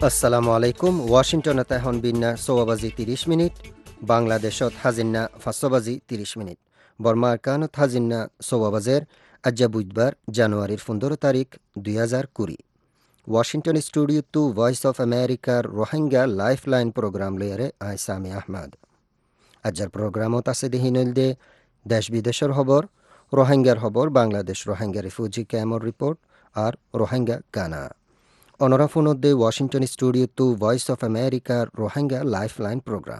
আসসালামু আলাইকুম ওয়াশিংটনত এখন বিন্যা 6:30 বাংলাদেশত হাজিন্না 5:30 বর্মার কানত হাজিন্না 6 আজ্জা বুধবার জানুয়ারির 15 তারিখ 2020 Washington studio to voice of আমেরিকার রোহিঙ্গা লাইফলাইন প্রোগ্রাম লয়ারে আই সামি আহমদ আজ্জার প্রোগ্রামত আছে দেহিনল দে দেশ বিদেশের খবর রোহিঙ্গার খবর বাংলাদেশ রোহিঙ্গা রিফিউজি ক্যাম্পর রিপোর্ট আর রোহিঙ্গা গানা অনরাফুনদ্দে Washington studio to voice of আমেরিকার রোহিঙ্গা লাইফলাইন প্রোগ্রাম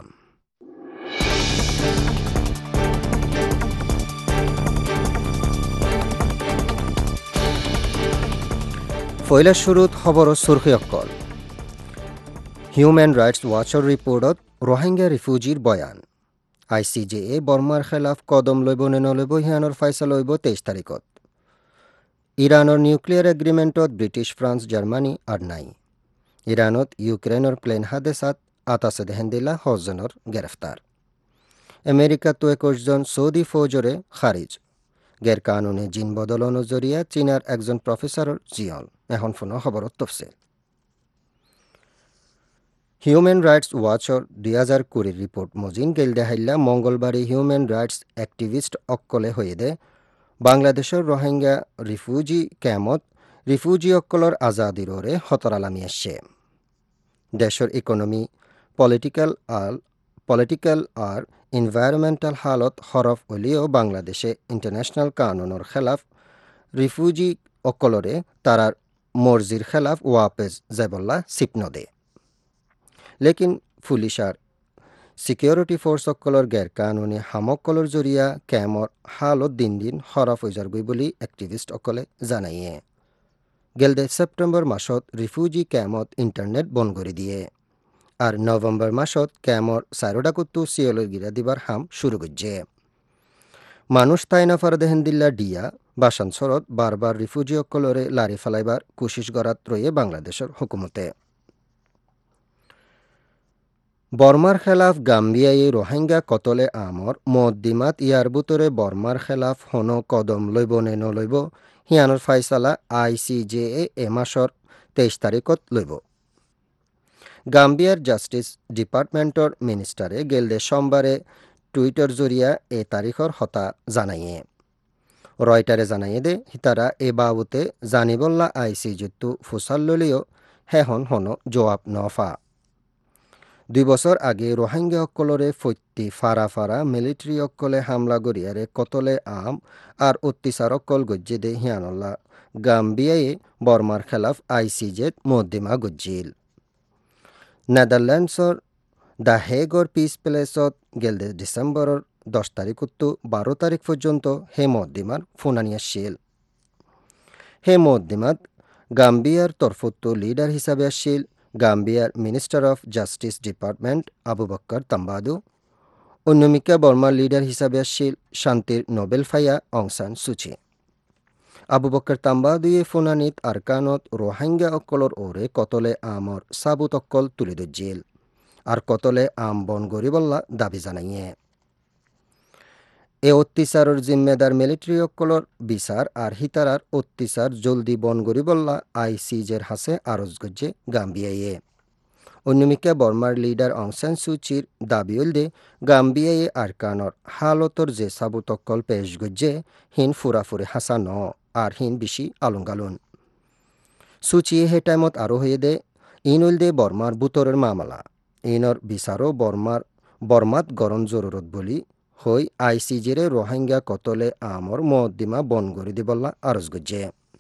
ফয়লা শুরুত খবর সুরখি অক্কল হিউম্যান রাইটস ওয়াচর রিপোর্টত রোহিঙ্গা রিফিউজির বয়ান ICJA বর্মার খেলাফ কদম লইব নে নলইব হিয়ানোর ফাইসা লইব 23 তারিখত ইরানোর নিউক্লিয়ার এগ্রিমেন্টত ব্রিটিশ ফ্রান্স জার্মানি আর নাই ইরানত ইউক্রেনের প্লেন হাদেসাত ৮৮ দেহেন্দিল্লা হজজনের গ্রেফতার আমেরিকা তো 21 জন সৌদি ফৌজরে খারিজ গের কানুনে জিন বদলনের জরিয়া চীনার একজন প্রফেসরের জিয়ল এখন ফোন খবরত তফসিল হিউম্যান রাইটস ওয়াচর 2020 রিপোর্ট মজিন গেল দেহাইল্লা মঙ্গলবারে হিউম্যান রাইটস অ্যাক্টিভিস্ট অক্কলে হয়ে দে বাংলাদেশের রোহিঙ্গা রিফিউজি ক্যাম্পত রিফিউজি অক্কলর আজাদির ওরে হতরালামি আসছে দেশের ইকোনমি পলিটিক্যাল আর এনভায়রনমেন্টাল হালত হরফ হলিও বাংলাদেশে ইন্টারন্যাশনাল কানুনের খেলাফ রিফিউজি অক্কলরে তারার মর্জির খেলাফ ওয়াপেজ জেবল্লা সিপনদে লেকিন পুলিশ আর সিকিউরিটি ফোর্স অক্কলর গের কানুনি হামক্কলর জরিয়া ক্যামর হালত দিন দিন হরফ হইজারগই বলি অ্যাক্টিভিস্ট অকলে জানাইয়ে গেলদে সেপ্টেম্বর মাসত রিফিউজি ক্যাম্পত ইন্টারনেট বন্ধ করে দিয়ে আর নভেম্বর মাসত ক্যামর সাইরোডাকুত্তু সিওলের গিরা দিবার হাম শুরু করছে মানুষ তাইনাফার দেহেন্দিল্লা ডিয়া বাসানসরত বারবার রিফিউজি অক্কলরে লারি ফেলাইবার কুশিশ গড়াত রয়ে বাংলাদেশের হুকুমতে বর্মার খেলাফ গাম্বিয়ায় রোহিঙ্গা কতলে আমর মদ্দিমাত ইয়ার বুতরে বর্মার খেলাফ হন কদম লইব নে নলইব হিয়ানোর ফাইসালা ICJA এ মাসর 23 তারিখত লইব গাম্বিয়ার জাস্টিস ডিপার্টমেন্টর মিনিস্টারে গেলদে সোমবারে টুইটার জরিয়া এ তারিখর হতা জানাইয়ে রয়টারে জানাইয়ে দে হিতারা এ বাবুতে জানিবল্লা ICJ ফুসাল ললিও হেহন হন জবাব নফা 2 বছর আগে রোহিঙ্গা অক্কলরে ফৈত্তি ফারা মিলিটারি অক্কলে হামলা গড়িয়ারে কতলে আম আর অত্যাচার অক্কল গজ্জে দে হিয়ানল্লা গাম্বিয়ায়ে বর্মার খেলাফ ICJ মদ্দিমা গজ্জিল নেদারল্যান্ডসর দ্য হেগর পিস প্লেসত গেলদে ডিসেম্বরের 10 তারিখ 12 তারিখ পর্যন্ত হে মদ্দিমার ফুনানি আসছিল হে মদ্দিমাত গাম্বিয়ার তরফতো লিডার হিসাবে আসছিল গাম্বিয়ার minister of justice department Abu Bakr Tambadou অন্যমিকা বর্মার লিডার হিসাবে আসছিল শান্তির নোবেল ফাইয়া Aung San Suu Kyi Abu Bakr তাম্বাদুয়ে ফুনানিত আরকানত রোহিঙ্গা অক্কলর ওরে কতলে আমর সাবুত অক্কল তুলে দজ্জিল আর কতলে আম বন গরিবল্লা দাবি জানাইয়ে এ অত্যাচারের জিম্মেদার মিলিটারি অক্কলর বিচার আর হিতারার অত্যাচার জলদি বন গরিবল্লা ICJের হাসে আরজ গজ্জে গাম্বিয়ায়ে অন্যমিকা বর্মার লিডার অং সান সুচির দাবি উলদে গাম্বিয়ায়ে আরকানর হালতর যে সাবুত অক্কল পেশ গজ্জে হিন ফুরাফুরি হাসা ন আর হিন বেশি আলুঙ্গালুন সুচিয়ে হে টাইমত আরো হয়ে দে ইন উলদে বর্মার বুতরের মামলা ইনর বিচারও বর্মাত গরম জরুরত বলি হই ICJরে রোহিঙ্গা কতলে আমর মদ্দিমা বন গরি দিবল্লা আরজ গজ্জে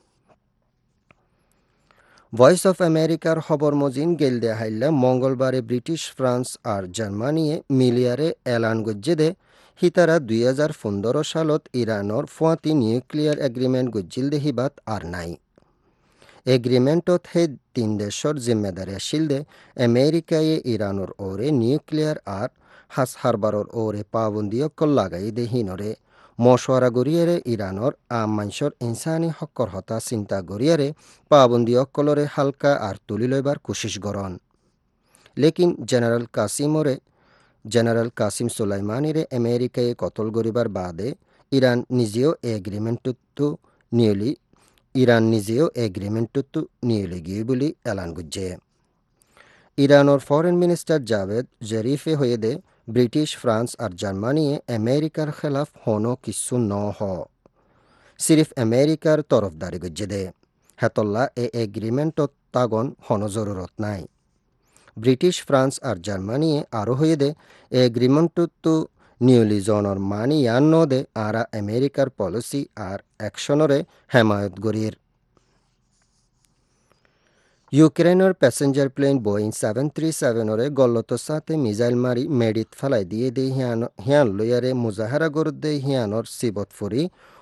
ভয়েস অফ আমেরিকার খবর মজিন গেল দে হাইল্লা মঙ্গলবারে ব্রিটিশ ফ্রান্স আর জার্মানিয়ে মিলিয়ারে এলান গজ্জে দে হিতারা 2015 সালত ইরানর ফুয়াতি নিউক্লিয়ার এগ্রিমেন্ট গজ্জিল দেহিবাত আর নাই এগ্রিমেন্টত হে 3 দেশর জিম্মেদারি আসিল দে আমেরিকায়ে ইরানর ওরে নিউক্লিয়ার আর হাস হারবারর ওরে পাবন্দি অক্কল লাগাই দে হিনরে মশওয়ারা গড়িয়ারে ইরানর আম মানসর ইনসানি হক্কর হতা চিন্তা গড়িয়ারে পাবন্দি অক্কলরে হালকা আর তুলি লইবার কুশিশ গরন লেকিন জেনারেল কাসিম সুলাইমানিরে আমেরিকায়ে কতল গরিবার বাদে ইরান নিজেও এগ্রিমেন্টতো নিয়ে গিয়ে বলি এলান গুজ্জে ইরানোর ফরেন মিনিস্টার জাভেদ জরিফে হয়ে দে ব্রিটিশ ফ্রান্স আর জার্মানিয়ে আমেরিকার খেলাফ হনো কিচ্ছু ন হ সিরিফ আমেরিকার তরফদারি গজ্জে দে হেতল্লা এগ্রিমেন্টত তাগন হন জরুরত নাই ব্রিটিশ ফ্রান্স আর জার্মানিয়ে আরও হয়ে দে এগ্রিমেন্টতো নিউলি জনর মানি ইয়ান ন দে আরা আমেরিকার পলিসি আর অ্যাকশনরে হেমায়ত গরির ইউক্রেনের প্যাসেঞ্জার প্লেন বোয়িং 737 গল্লত সাথে মিসাইল মারি মেডিত ফালাই দিয়ে দে হিয়ান লইয়ারে মুজাহারা গরুদ্দে হিয়ানর সিবত ফুরি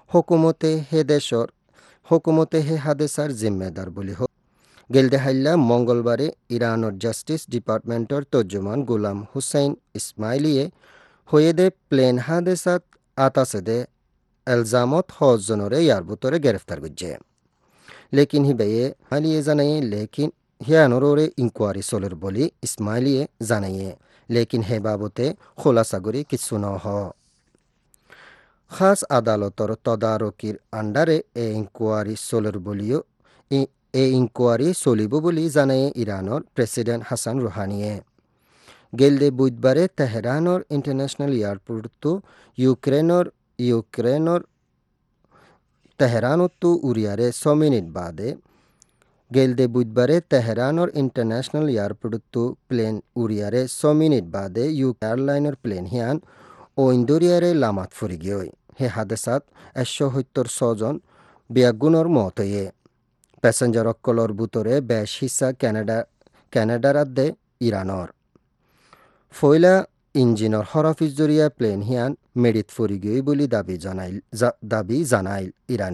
হুকুমতে হে হাদেসার জিম্মেদার বলি হোক গেলদে হাইল্লা মঙ্গলবারে ইরানোর জাস্টিস ডিপার্টমেন্টর তর্জমান গোলাম হুসাইন ইসমাইলিয়ে হয়ে দে প্লেন হাদেসাত আতাসেদে এলজামত হজনরে ইয়ার বুতরে গ্রেফতার করছে লেকিন হিবাইয়ে হালিয়ে জানাইয়ে লেকিন হিয়ানোরে ইনকোয়ারি চলের বলি ইসমাইলিয়ে জানাইয়ে লেকিন হে বাবতে খোলাসাগরি কিছু ন হ খাস আদালতর তদারকির আন্ডারে ইনকোয়ারি চলের বলিও ইনকোয়ারি চলিব বলি জানাইয়ে ইরানোর প্রেসিডেন্ট হাসান রুহানিয়ে গেলদে বুধবারে তেহরানোর ইন্টারন্যাশনাল এয়ারপোর্টতো ইউক্রেনর তেহরানতো উরিয়ারে 6 মিনিট বাদে গেলদে বুধবারে তেহরানোর ইন্টারন্যাশনাল এয়ারপোর্টতো প্লেন উরিয়ারে 6 মিনিট বাদে এয়ারলাইনের প্লেন হিয়ান ও ইন্দোরিয়ারে লামাত ফুরি গিয়ে হে হাদেসাত 176 জন বিয়াগুণর মত হয়ে প্যাসেঞ্জার অক্কলর বুতরে বেশ হিসা ক্যানাডার আদে ইরানর ফয়লা ইঞ্জিনর হরফিজ জরিয়া প্লেন হিয়ান মেডিত ফুরি গিয়ে বলি দাবি জানাইল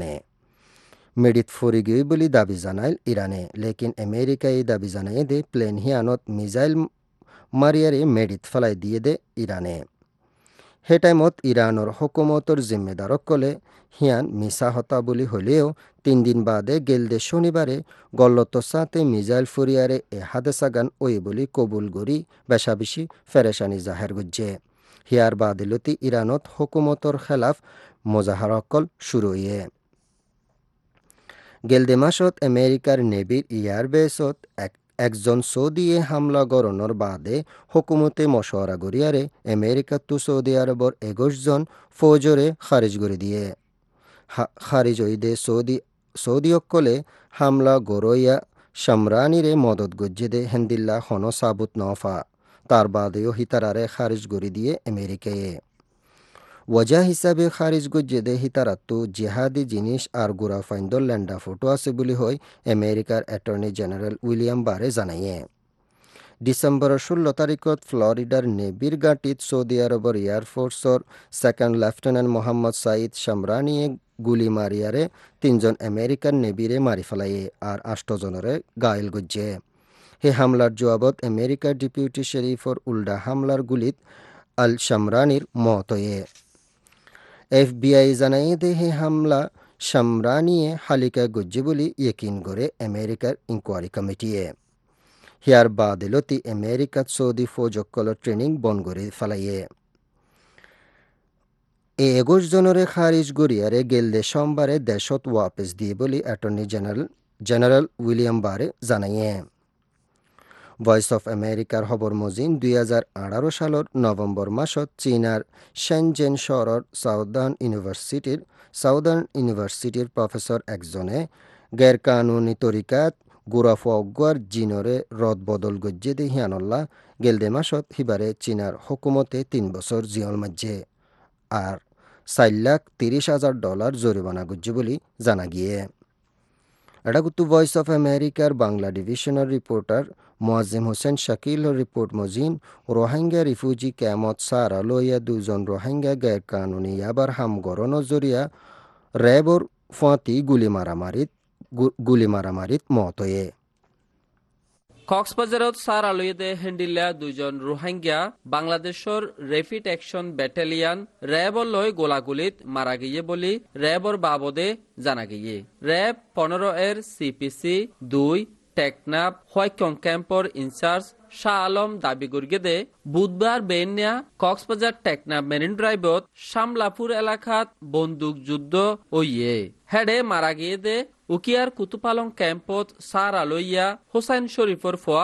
ইরানে লেকিন আমেরিকা এই দাবি জানাই দে প্লেন হিয়ানত মিসাইল মারিয়ারে মেডিত ফেলাই দিয়ে দে ইরানে হে টাইমত ইরানোর হুকুমতর জিম্মেদারক কলে হিয়ান মিসা হতা বলি হলেও 3 দিন বাদে গেলদে শনিবারে গল্লত সাথে মিসাইল ফুরিয়ারে হাদেসাগান ওই বলি কবুল গরি বেশাবেশি ফেরেশানি জাহের গুজ্জে হিয়ার বাদিলতি ইরানত হুকুমতর খেলাফ মোজাহারকল শুরু ইয়ে গেলদে মাসত আমেরিকার নেভির এয়ারবেসত একজন সৌদিয়ে হামলা গরণর বাদে হুকুমতে মশওয়ারা গরিয়ারে আমেরিকাতো সৌদি আরবর 21 জন ফৌজরে খারিজ করে দিয়ে খারিজ হইদে সৌদি অক্কলে হামলা গরইয়া শামরানিরে মদত গজ্জে দে হেন্দিল্লা হন সাবুত নফা তার বাদেও হিতারারে খারিজ করে দিয়ে আমেরিকায়ে ওয়াজা হিসাবে খারিজ গজ্জে দে হিতারাতো জিহাদি জিনিস আর গুড়া ফাইন্দর ল্যান্ডা ফটো আছে বলি হয় আমেরিকার অ্যাটর্নি জেনারেল উইলিয়াম বারে জানাইয়ে ডিসেম্বরের 16 তারিখত ফ্লোরিডার নেভির গাঁটিত সৌদি আরবর এয়ারফোর্সর 2nd লেফটেন্যান্ট মোহাম্মদ সাইদ শামরানিয়ে গুলি মারিয়ারে 3 জন আমেরিকান নেভিরে মারি ফেলাইয়ে আর 8 জনরে গায়েল গজ্জে হে হামলার জবাবত আমেরিকার ডেপুটি শেরিফর উল্ডা হামলার গুলিত আল শামরানির মত হয়ে FBI জানাই দে হে হামলা শামরানিয়ে হালিকা গজ্জে বলি ইয়কিন করে আমেরিকার ইনকোয়ারি কমিটিয়ে হিয়ার বাদিলতি আমেরিকাত সৌদি ফৌজকল ট্রেনিং বন করে ফেলাইয়ে 21 জনরে খারিজ গরিয়ারে গেলদে সোমবারে দেশত ওয়াপস দিয়ে বলি অ্যাটর্নি জেনারেল উইলিয়াম বারে জানাইয়ে ভয়েস অফ আমেরিকার খবর মজিন 2018 সালের নভেম্বর মাসত চীনার শেনজেন শহরের সাউদার্ন ইউনিভার্সিটির প্রফেসর একজনে গैरकानूनी তরিকাত গুরাফগুয়ার জিনরে রদ বদল গজ্জে দে হিয়ানল্লা গেলদে মাসত হিবারে চীনার হুকুমতে 3 বছর জিয়ল মাজ্জে আর $4,30,000 জরিমানা গজ্জে বলি জানা গিয়ে এটা কিন্তু ভয়েস অফ আমেরিকার বাংলা ডিভিশনের রিপোর্টার মোয়াজ্জেম হোসেন শাকিল রিপোর্ট মজিন রোহিঙ্গা রিফিউজি ক্যামত সারা লইয়া 2 জন রোহিঙ্গা গैरकानूनी আবার হামগরণ জরিয়া র্যাবর ফাঁতি গুলি মারামারিত মত হয়ে কক্সবাজারত সার আলুয়েদে হেন্ডিল্লা 2 জন রোহিঙ্গা বাংলাদেশর রেপিড অ্যাকশন ব্যাটালিয়ান র্যাবর লয় গোলাগুলিত মারা গিয়ে বলি র্যাবর বাবদে জানা গিয়ে র্যাব 15 এর CPC 2 টেকনাফ হোয়াইকং ক্যাম্পর ইনচার্জ শাহ আলম দাবি গর্গেদে বুধবার বেনিয়া কক্সবাজার টেকনাফ মেরিন ড্রাইভত শামলাপুর এলাকাত বন্দুক যুদ্ধ ওইয়ে হেডে মারা গিয়ে দে উকিয়ার কুতুপালং ক্যাম্পত সার আলইয়া হোসাইন শরীফর ফোয়া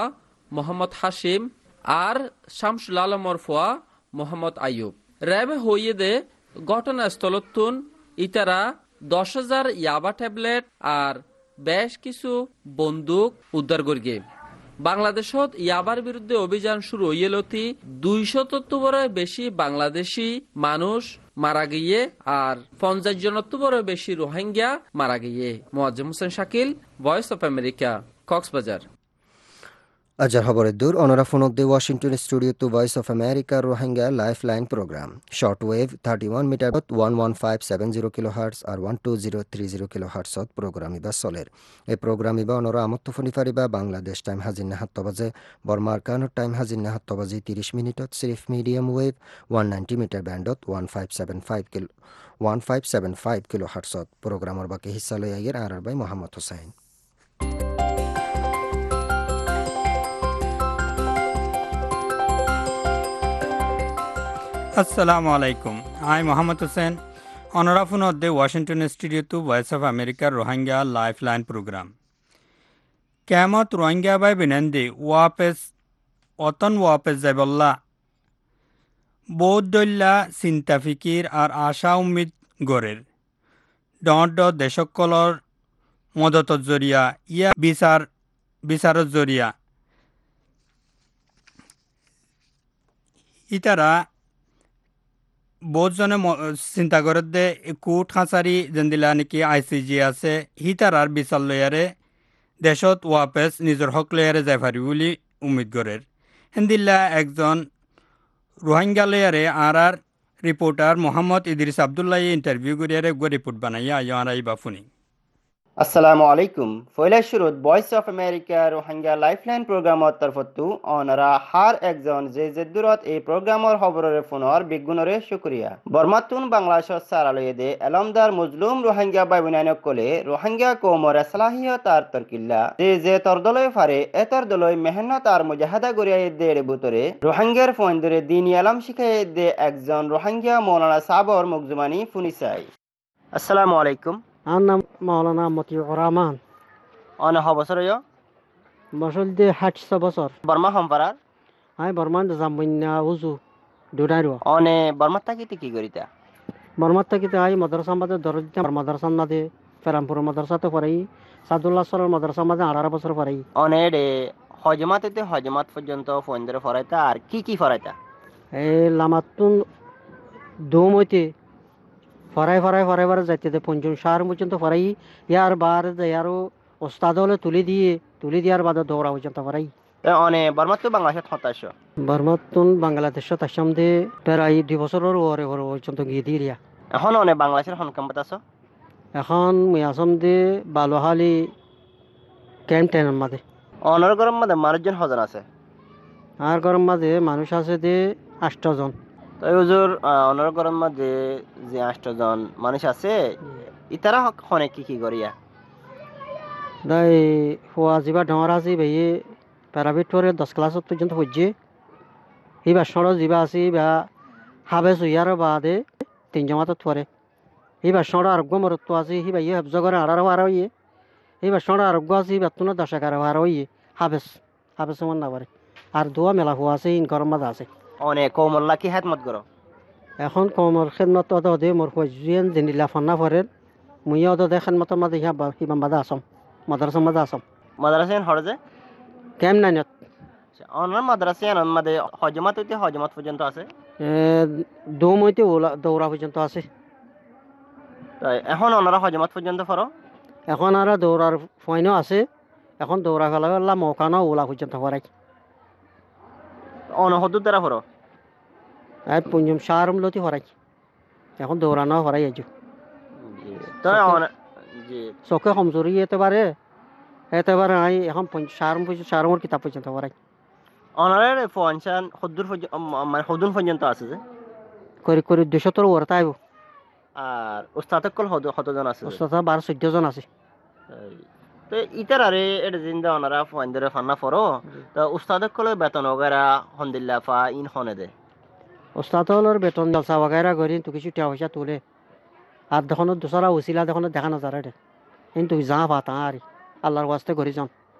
মোহাম্মদ হাশিম আর শামসুল আলমর ফোয়া মোহাম্মদ আইয়ুব। র্যাবে হইয়ে দে ঘটনাস্থলতুন ইতারা 10,000 ইয়াবা ট্যাবলেট আর বেশ কিছু বন্দুক উদ্ধার করিয়ে। বাংলাদেশত ইয়াবার বিরুদ্ধে অভিযান শুরু হইয়েলতি 200 বেশি বাংলাদেশি মানুষ মারা গিয়ে আর 50 জনের বেশি রোহিঙ্গা মারা গিয়ে। Moazzem Hossain Shakil, voice of America, Cox's Bazar. আজার খবরের দূর অনরা ফোনত the Washington studio to voice of America Rohingya life line programme short wave 31 metre 11570 kilo hertz আর 12030 কিলো হার্টসত প্রোগ্রাম ইবা চলের। এই প্রোগ্রাম ইবা অনরা আমত্ত ফোনি ফারিবা বাংলাদেশ টাইম হাজির 7 বাজে, বর্মার কানোর টাইম হাজির 7 বাজে 30 মিনিটত সিরিফ মিডিয়াম ওয়েভ 190 মিটার ব্যান্ডত 1575 কিলো হার্টসত প্রোগ্রামর বাকি হিস্সা লই আগের আর বাই মোহাম্মদ হোসেন। আসসালামু আলাইকুম। আই মোহাম্মদ হোসেন অনরাফুন অদ্দে Washington studio to voice of আমেরিকার রোহিঙ্গা লাইফ লাইন প্রোগ্রাম কেমত রোহিঙ্গা বাই বিনন্দি ওয়াপেস অতন ওয়াপেস যাইবল্লা বৌদ্ধল্লা চিন্তা ফিকির আর আশা উম্মিদ গড়ের ডট দেশকলর মদতর জরিয়া ইয়া বিচারত জরিয়া ইতারা বহুতজনে চিন্তা করে দে কোর্ট কাছারি যেদিলা নাকি ICJ আছে হিতারার বিচার লয়ারে দেশত ওয়াপেস নিজের হক লয়ারে যাই পারি বলে উম্মিদ করের। হেন্দিল্লা একজন রোহিঙ্গা লয়ারে আর রিপোর্টার মোহাম্মদ ইদ্রিস আবদুল্লাহ ইন্টারভিউ করিয়ারে রিপোর্ট বানাইয়া আর আইবা ফুনি। আসসালামু আলাইকুম। ফয়লা শুরুত voice of America Rohingya lifeline প্রোগ্রামর তরফতু অনরা হার একজন যে জেদুরত এই প্রোগ্রামর খবরের ফোনর বিগুণরে শুক্রিয়া। বর্মাতুন বাংলাদেশত সারালয়ে দে এলমদার মজলুম রোহিঙ্গা বাইবুনাইনক কলে রোহিঙ্গা কৌমর সালাহিয়ত আর তরকিল্লা যে তরদলয় ফারে এতর দলয় মেহনত আর মুজাহাদা গরিয়ায় দে বুতরে রোহিঙ্গার ফোনদরে দিন আলম শিখাই দে একজন রোহিঙ্গা মৌলানা সাবর মুকজুমানি ফুনিসাই। আসসালামু আলাইকুম। আমার নাম মাওলানা মতিউর রহমান। অনে হ বছর বছর দিয়ে 60 বছর। বর্মা সম্পারার আমি বর্মান জামবন্যা উজু দুটাইর অনে বর্মার থাকিতে কি করিতা? বর্মার থাকিতে আই মাদ্রাসা মাঝে দরজা মাদ্রাসার মাঝে ফেরামপুর মাদ্রাসাতে পড়াই, সাদুল্লাহ সরের মাদ্রাসা মাঝে 18 বছর পড়াই। অনে রে হজমাতে হজমাত পর্যন্ত ফোন ধরে ফরাইতা আর কি ফরাইতা? এই লামাতুন দোম হইতে ফরাই যাইতে পঞ্চম সার পর্যন্ত ফরাই, ইয়ার বার আরো ওস্তাদ হলে তুলি দিয়ার বাদে দৌড়া পর্যন্ত ফরাই। অনে বর্মাত বাংলাদেশত হতাশ বর্মাতুন বাংলাদেশত আসাম দিয়ে প্রায় 2 বছরের ওরে পর্যন্ত গিয়ে দিয়া। এখন অনে বাংলাদেশের হনকাম্পাত আছো? এখন মুই আসাম দিয়ে বালুহালি ক্যাম্প টেনের মাঝে। অনর গরম মাঝে মানুষজন হজন আছে আর গরম মাঝে মানুষ আছে দে 8 জন। তাই হুজুর অনর গরম মাঝে যে 8 জন মানুষ আছে ইতারা হনে কি করিয়া? দাই হওয়া যাবা ডর আছে ভাইয়ে প্যারাবিট পরে 10 ক্লাস পর্যন্ত হচ্ছে। এইবার সড় যাবা আছে বা হাবে সুইয়ার বাদে 3 জমাতত পরে। এইবার সড় আরোগ্য মরত্ব আছে হি ভাইয়ে হেফজ করে আর হইয়ে। এইবার সড় আরোগ্য আছে বেতন 10 আর হইয়ে হাবেস মন না পারে। আর দোয়া মেলা হওয়া আছে ইন গরম মাঝে আছে। অনে কৌমল্লা কি হেদমত করো? এখন কমর খেদমত দে মোর হজিয়ান জেনিলা ফান্না ফরের মুই দে খেদমত মাঝে হিবাম বাদা আসাম মাদ্রাসা মাঝে আসাম। মাদ্রাসায়ন হরজে কেম নাই অনর মাদ্রাসায়ন মাঝে হজমাত পর্যন্ত আছে। দোম হইতে দৌড়া পর্যন্ত আছে। তাই এখন অনরা হজমাত পর্যন্ত ফরো? এখন আর দৌড়ার ফয়নও আছে। এখন দৌড়া ফেলা মৌকানো ওলা পর্যন্ত ফরাই। অনহদুর দ্বারা ফরো? পঞ্চম সারম লতি ফরাই। এখন দৌড়ানো ফরাই আজ চোখে কমজোরি এতেবারে আই এখন সারমর কিতাব পর্যন্ত ফরাই। অনারে ফোনশান হদুন পর্যন্ত আছে যে করে 200 ওর তাইব। আর উস্তাদ কল কতজন আছে? উস্তাদ 12-14 জন আছে। তো ইতার আরে এটা জিন্দা ওনারা ফোন ধরে ফান্না ফরো তো উস্তাদ কল বেতন ওগেরা হন্দিল্লা ফা ইন হনে দে উস্তাদ হলর বেতন জলসা বাগাইরা করি তো কিছু টাকা পয়সা তুলে আর দেখো দোসরা উসিলা দেখো দেখা না যারা কিন্তু যা পাতা আর আল্লাহর ওয়াস্তে করি যান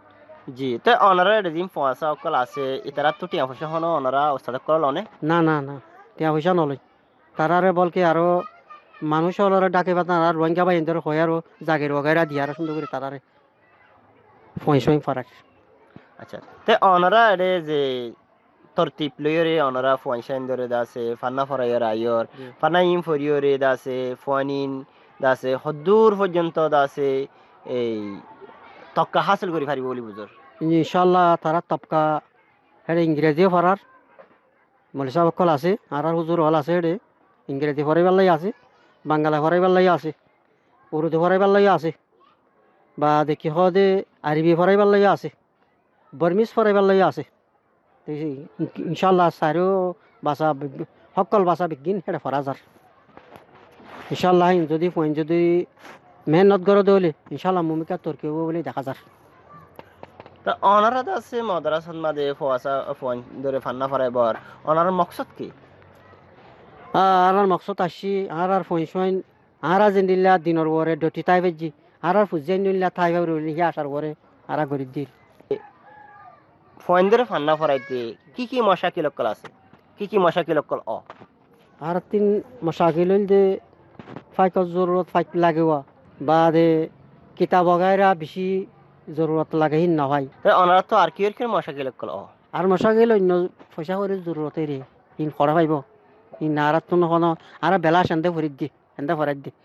জি তে অনারা রেজিম পয়সা অকল আছে ইতারা তো টিয়া পয়সা হনো অনারা ওস্তাদ কল অনে না না না টিয়া পয়সা নলয় তারারে বলকে আরো মানুষ হলরে ডাকে বা তারা রোহিঙ্গা বা ইন্দর হয় আরো জাগের ওগাইরা দিয়ে আরো সুন্দর করে তারারে পয়সা ফারাক আচ্ছা তে অনারা এরে যে তরতিব লইরে অনারা পয়সা ইন্দরে দাসে ফান্না ফরাইয়র আইয়র ফান্না ইম ফরিয়রে দাসে ফয়নিন দাসে হদ্দুর পর্যন্ত দাসে এই তক্কা হাসিল করি পারিব বলি বুঝর ইনশাল্লাহ তারা তপকা হেডে ইংরেজিও পড়ার মলিসা বকল আছে আর হুজুর হল আছে হেডে ইংরেজি পড়াইবার লাই আছে বাংলা পড়াইবার লাই আছে উর্দু পড়াইবার লাই আছে বা দেখি হদে আরবি পড়াইবার লাই আছে বর্মিস পড়াইবার লাই আছে ইনশাল্লাহ চারিও ভাষা সকল ভাষা বিজ্ঞান হেডে পড়া যার ইনশাল্লাহ যদি পয়েন্ট যদি মেহনত করে দৌলে ইনশাল্লাহ ভূমিকা তর্কি হবো বলে দেখা যার তা অনারা দাসে মাদ্রাসাত মাদে পয়সা ফয়ন ধরে ফান্না ফরাইবার অনার মকসদ কি আর মকসদ আসি আর পয়সা আর যেদিল্লা দিনের পরে ডটি তাই বেজি আর ফুজাই নিল্লা তাই রইলি আসার পরে আর গরিব দিল ফয়ন ধরে ফান্না ফরাইতে কি মশাকিল অকল আছে কি মশাকিল অকল আর তিন মশাকিল যে ফাইক জরুরত ফাইক লাগেওয়া বা দে কিতাব বগাইরা বেশি জরুরত লাগে হিন না ভাই অনারা তো আর কি মশাকিল অকল আর মশাকিল অন্য পয়সা করে জরুরতে রে ইন করা পাইব ইন আর তো নখন আর বেলা সেন্দে ভরিত দি সেন্দে ভরাই দি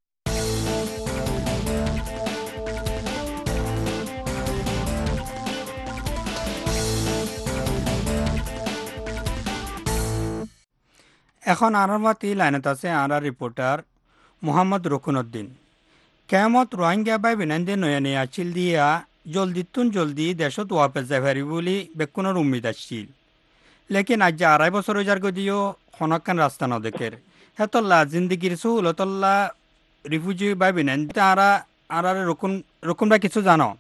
এখন আরামবাতি লাইনত আছে আর রিপোর্টার মোহাম্মদ রকুনউদ্দিন কেমত রোহিঙ্গা বাই বিনান্দে নয়নে আছিল দিয়া জলদি দেশত ওয়াপস যাই পারি বলি বেকুনের উম্মিদ আসছিল লেকিন আজ 2.5 বছর যার গদিও খনকান রাস্তা নদেকের হেতল্লা জিন্দিগির সহুলতল্লা রিফিউজি বাই বিনান্দে তারা আর রকুনরা কিছু জানো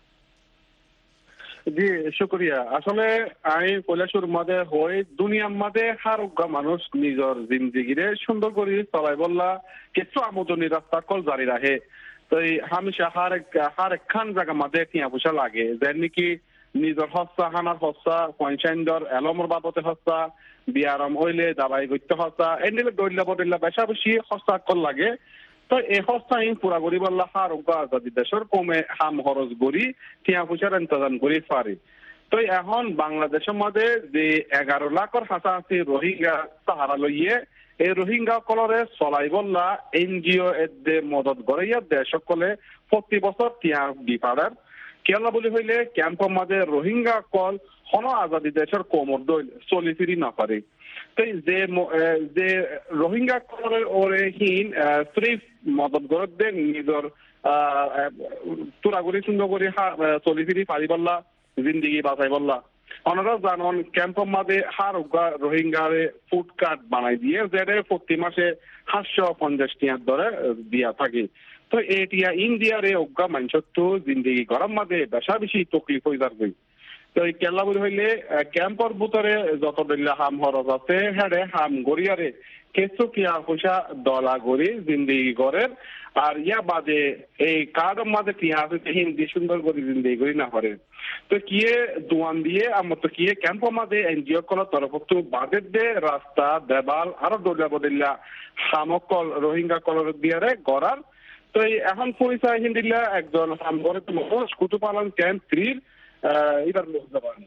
জি শুক্রিয়া আসলে আমি কৈলাসুর মাঝে হই দুনিয়ার মাঝে হারুগা মানুষ নিজের জিন্দিগিরে সুন্দর করে চলাই বললা কিছু আমোদনী রাস্তা কল জারি রাখে তো হামেশা হার একখান জায়গা মাঝে টিয়া পয়সা লাগে যে নাকি নিজের হস্তা হানার হস্তা পয়সাইন্দর এলমর বাবতে হস্তা বিয়ারাম হইলে দাবাই করতে হস্তা এন্ডিলে দইলা বদইলা বেশা বেশি হস্তা কল লাগে তো এই হস্তা পুরা করি বললা হারুগা আজাদি দেশের কমে হাম খরচ করি টিয়া পয়সার ইন্তজাম করি পারি তো এখন বাংলাদেশের মধ্যে যে 11 লাখর হাসাহাসি রোহিঙ্গা সাহারা লইয়ে এই রোহিঙ্গা কলরে চলাই বললা এনজিও এর মদত গড়াইয়া দেশ সকলে প্রতি বছর টিয়া বিপাড়ার কেলা বলি হইলে ক্যাম্পের মাঝে রোহিঙ্গা কল হন আজাদি দেশের কোমর চলি ফিরি না পারে তো যে রোহিঙ্গা কলরের ওরে হিন সিরিফ মদত গড় দেন নিজের তুরাগুড়ি সুন্দর করে চলি ফিরি পারি বললা জিন্দিগি বাঁচাই বললা ওনারা জানন ক্যাম্পের মাঝে হারুগা রোহিঙ্গারে ফুড কার্ড বানাই দিয়ে যেটা প্রতি মাসে 750 টিয়ার দরে দিয়া থাকে তো এটিয়া ইন্ডিয়ারে অজ্ঞা মানুষের তো জিন্দিগি গরম মাঝে বেশা বেশি তকলিফ হয়ে যাবে তো এই কেলা বলি হইলে ক্যাম্পর ভিতরে যত দিল্লা হাম হরজ আছে হ্যাঁ হাম গড়িয়ারে কিছু কিয়া পয়সা দলা গড়ি জিন্দিগি গড়ের আর ইয়া বাদে এই কার্ডের মাঝে টিয়া আছে হিন্দি সুন্দর করে জিন্দিগি গড়ি না করে তো কিয়ে দোয়ান দিয়ে আমার তো কিয়ে ক্যাম্পের মাঝে এনজিও কলার তরফ তো বাদের দে রাস্তা দেবাল আরো দৌড়া বদলিয়া হামকল রোহিঙ্গা কলর দিয়ারে গড়ার তো এখন পরিচয় হিন্দিলা একজন হাম গড়ে তো কুতুপালন ক্যাম্প 3 এবার লোক যাবানি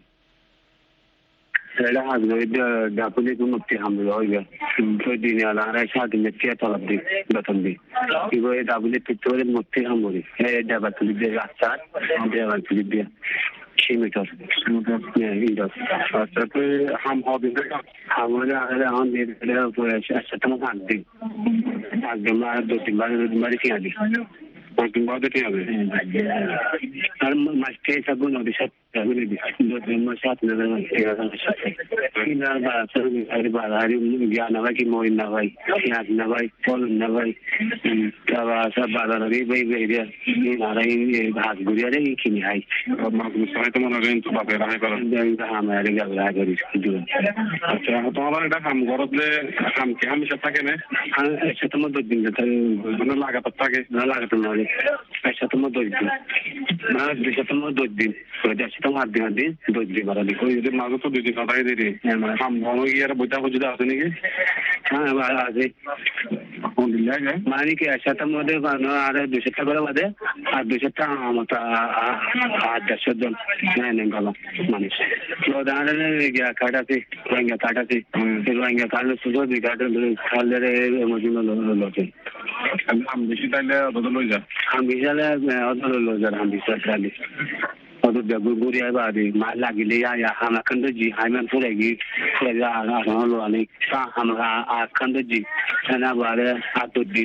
Saya ada dapat itu mesti hamil juga. Jadi ni ala ada satu mesti talab di betul di. Ibu dapat itu tuh mesti hamil. Dapat tu dia rasat, dapat tu dia kilometer. Ya ini. Tapi ham hobi ham ada ham dia boleh setengah hari. Agak mana 2-3 hari sih. Makin bagus dia be. Kalau masih sabu nanti saya boleh bisa. Dua masak nanti saya akan masak. Ini bahasa hari bahari dia nawai ki mau nawai, siap nawai, pol nawai. Bahasa bahari bayi dia. Ini ada ini bahasa Guria ada ini kini hai. মাগুর সাথে মনে করেন তো বাপে রাখে পারেন Jangan hamil ada gak ada di situ. আচ্ছা তোমার এটা কাম করলে কাম কি হামেশা থাকে না Saya temu tu benda tu. মানে লাগাতার থাকে Nala kata nala. Saya temu tu. Nah, saya temu tu. Kerja তো হাত দি দর্জি বাড়া দি ওই যদি মাগো তো দুই দিন কথাই দিই হাম হলো ইয়ার বইটা খুঁজে আছে নাকি হ্যাঁ আছে মানে কি একসাথে মধ্যে আর 200 টাকা করে বাদে আর 200 টাকা মতো আর 150 জন নেন ভালো মানুষ রোহিঙ্গা কার্ড আছে রোহিঙ্গা কার্ড সুযোগ দি কার্ড খালে মজুনা লোকে আমি বেশি তাইলে বদল হয়ে যা আমি বিশালে অদল হলো যার আমি বিশালে অদল গুগুরি আইবা দি মা লাগিলে ya হামাকান্দ জি হাইমান ফুরাগি ফুরাগা হলো অনেক হামরা আকান্দ জি না বারে আতদিন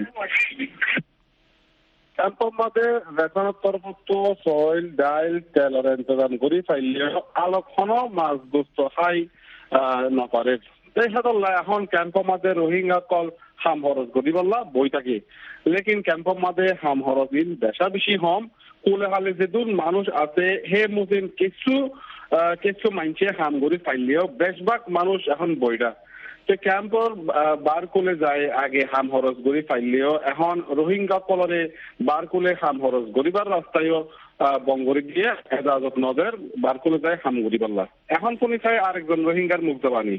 ক্যাম্পমাদে রেশনের তরফতো সয়েল ডাইল তেলর ইন্তজাম করি ফাইলে আলোকখন মাছ গোস্ত খাই নপারে এই সাদল্লা এখন ক্যাম্পমাদে রোহিঙ্গা কল হাম হরজ গদি বললা বই থাকে লেকিন ক্যাম্পমাদে হাম হরজিন বেশা বেশি হম কোলে হালে যেদুন মানুষ আছে হে মুসিন কিছু মাইনছে হাম গরি ফাইলেও বেশভাগ মানুষ এখন বইটা ক্যাম্পর বার কোলে যায় আগে হাম হরজ গড়ি ফাইলেও এখন রোহিঙ্গা কলরে বার কোলে হাম হরজ গড়িবার রাস্তায়ও বঙ্গরে গিয়ে হেজাজত নজর বার কোলে যায় হাম গড়ি পাল্লা এখন শুনি চাই আরেকজন রোহিঙ্গার মুখ জবানি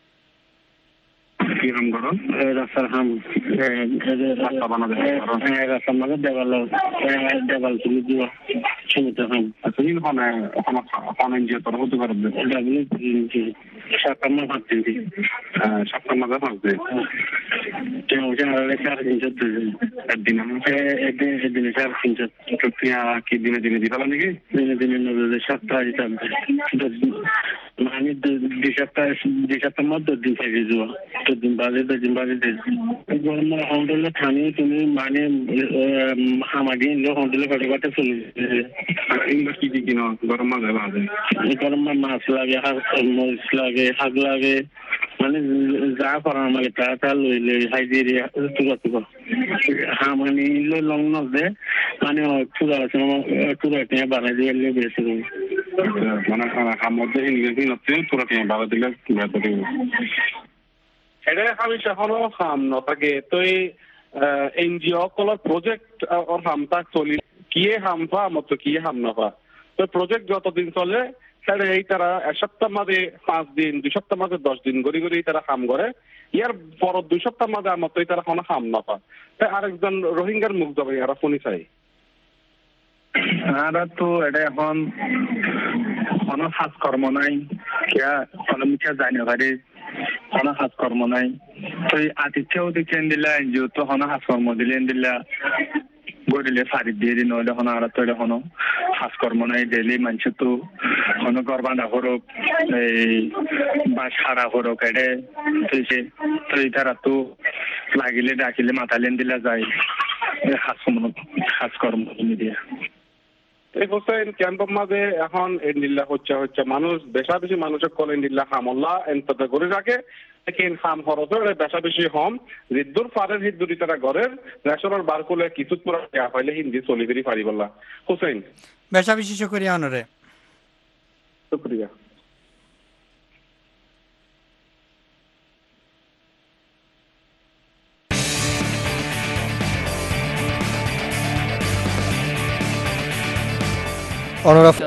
কিরম করো রাস্তার হাম রাস্তা বানাবে রাস্তা মানে দেওয়াল তুমি দিও শুনতে হাম আসলে হনে যে তোর হতে পারবে সপ্তাহ ভাবছি সপ্তাহ মাঝে ভাবছি একদিন একদিনে 350 কি দিনে দিনে দিতে পারো নাকি দিনে দিনে সপ্তাহ মানে 2 সপ্তাহ মধ্যে দিন থেকে যাওয়া দিন বাজে গরম হন্ডলে থানি তুমি মানে হামাদি হন্ডলে ফটোফটো চলে কি কি কিনো গরম মাঝে বাজে গরম মাছ লাগে মরিচ লাগে শাক লাগে মানে যা করার মানে তা লইলে হাইজেরিয়া তুবা হামানি লং নজে মানে তুরা টিয়া বানাই দিয়ে বেশি মানে হামতে ইংরেজি নতে তুরা টিয়া বাবা দিলে বেতরে এটা আমি এখনো হাম নথাকে তো এনজিও কলার প্রজেক্ট ওর হামটা চলি কিয়ে হাম পা মতো কিয়ে হাম নপা তো প্রজেক্ট যতদিন চলে তাহলে এই তারা 1 সপ্তাহ মাঝে 5 দিন 2 সপ্তাহ মাঝে 10 দিন গড়ি গড়ি তারা হাম করে ইয়ার পর 2 সপ্তাহ মাঝে আমার তো তারা কোনো হাম নপা তাই আরেকজন রোহিঙ্গার মুখ যাবে এরা শুনি চাই আর তো এটা এখন কোনো কাজকর্ম নাই কিয়া কোনো মিঠা জানি পারে কোনো কাজকর্ম নাই তো আতিথ্যও দেখেন দিলা এনজিও তো কোনো কাজকর্ম দিলেন দিলা গড়িলে সারি দিয়ে দিন হলে কোনো আর তো এখনো কাজকর্ম নাই ডেলি মানুষ তো কোনো গরবানা হরক এই বা সারা হরক এডে তো তারা তো লাগিলে ডাকিলে মাথালেন দিলা যায় কাজকর্ম দিয়ে এই হোসেন ক্যাম্পের মাঝে এখন এন্ডিল্লা হচ্ছে মানুষ বেশা বেশি মানুষের কল এন্ডিল্লা হামল্লা এনতটা করে রাখে লেকিন হাম খরচের বেশা বেশি হম রিদ্দুর ফারের হিদ্দুরি তারা ঘরের রেশনের বার করলে কিছু পুরা দেওয়া পাইলে হিন্দি চলি ফিরি পারি বললা হোসেন বেশা বেশি শুকরিয়া অনরে শুক্রিয়া অনুরাগ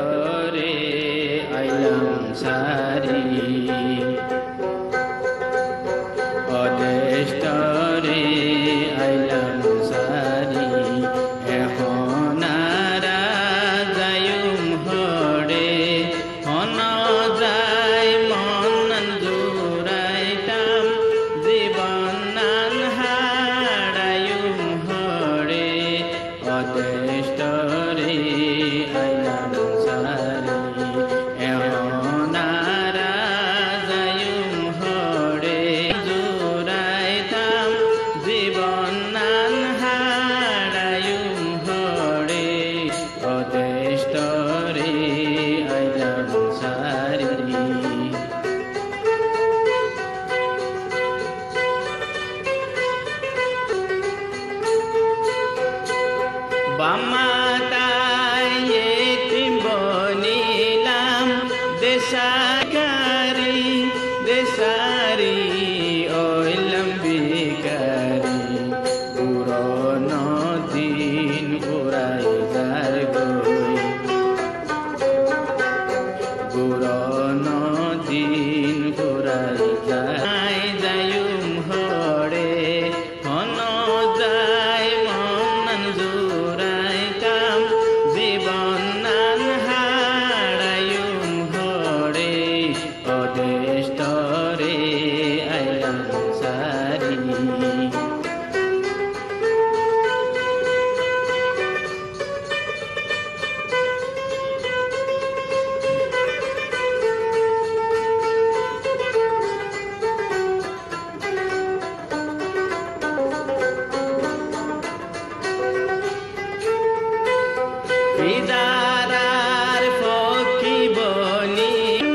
ফিদারার ফকি বনি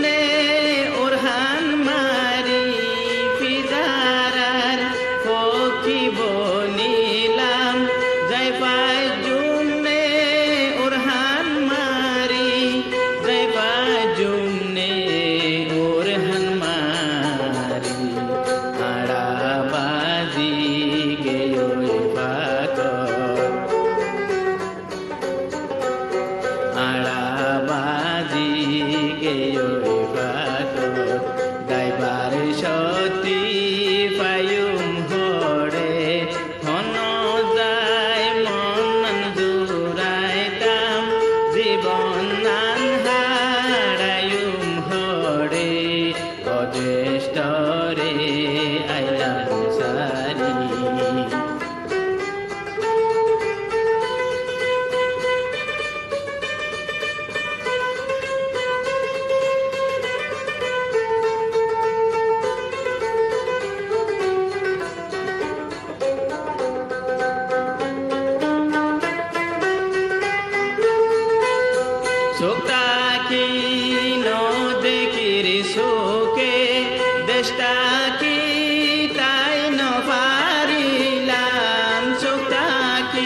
ওরহান মারি ফিদারার ফকি বনিলাম যাই পাই জুমনে ওরহান মারি যাই পাই জুমনে ওরহান মারি আড়াবাজি গেয় আড়াবাজি গেয় দাইবার সতী পায়ুম হরে হন যায় মন জুরাইতাম জীবন নান হারায়ুম হরে অজ্যেষ্ঠ রে আইলাম সারি চোখটাকি নদেখির শোকে দেশটাকি তাই নপারিলাম চোখটাকি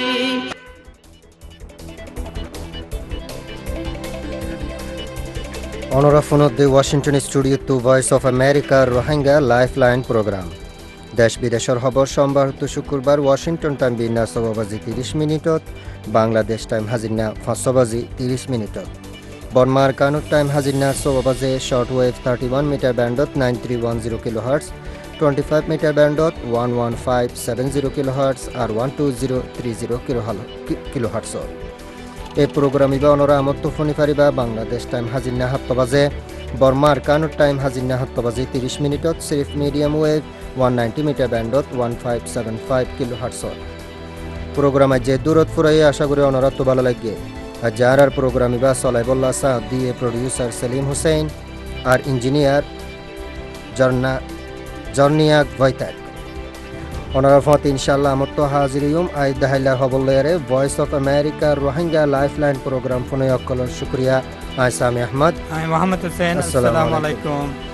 অনরা ফোনত Washington studio to voice of America Rohingya lifeline programme দেশ বিদেশের খবর সোমবার তো শুক্রবার ওয়াশিংটন টাইম বিনা 6 বাজি 30 মিনিটত বাংলাদেশ টাইম হাজিনা 5 বাজি 30 মিনিটত বর্মার কানুর টাইম হাজিনা 6 বাজে শর্ট ওয়েভ 31 মিটার ব্যান্ডত 9310 কিলোহার্টজ 25 মিটার ব্যান্ডত 11570 কিলোহার্টজ আর 12030 কিলোহার্টজ এই প্রোগ্রাম ইবা অনরা আমত ফোনি পারিবা বাংলাদেশ টাইম হাজিনা 7 বাজে বর্মার কানুর টাইম হাজিনা 7 বাজি 30 মিনিটত সিরিফ মিডিয়াম ওয়েভ 190 মিটার ব্যান্ডত 1575 কিলোহার্টজ প্রোগ্রাম যে দূরত ফুরাই আশা করি অনরা তো ভালো লাগে আর যার আর প্রোগ্রাম ইবা সলাইবুল্লাহ সাহ দিয়ে প্রডিউসার সেলিম হোসেন আর ইঞ্জিনিয়ার জর্নিয়া ভয়তাক ওনারা ফত ইনশাআল্লাহ আমত তো হাজিরিয়ুম আই দাহাইলা হবলয়ারে voice of America Rohingya lifeline programme ফোনে অকলর শুকরিয়া আই সামি আহমদ আমি মোহাম্মদ হোসেন আসসালামু আলাইকুম